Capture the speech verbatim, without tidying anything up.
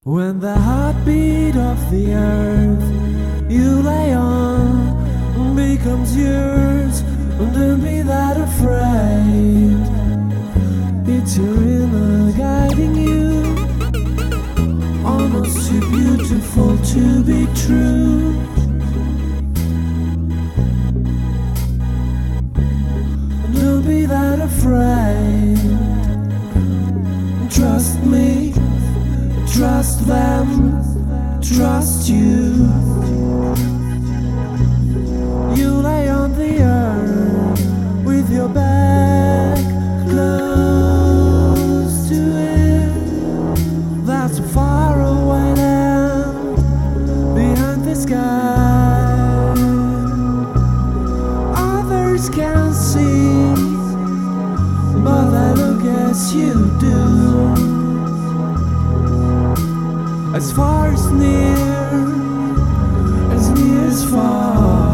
When the heartbeat of the earth you lay on becomes yours, don't be that afraid. It's your inner guiding you, almost too beautiful to be true. Don't be that afraid. Trust me, trust them, trust you. You lay on the earth with your back close to it. That's far away now, behind the sky. Others can't see, but I look as you do. As far as near, as near as far.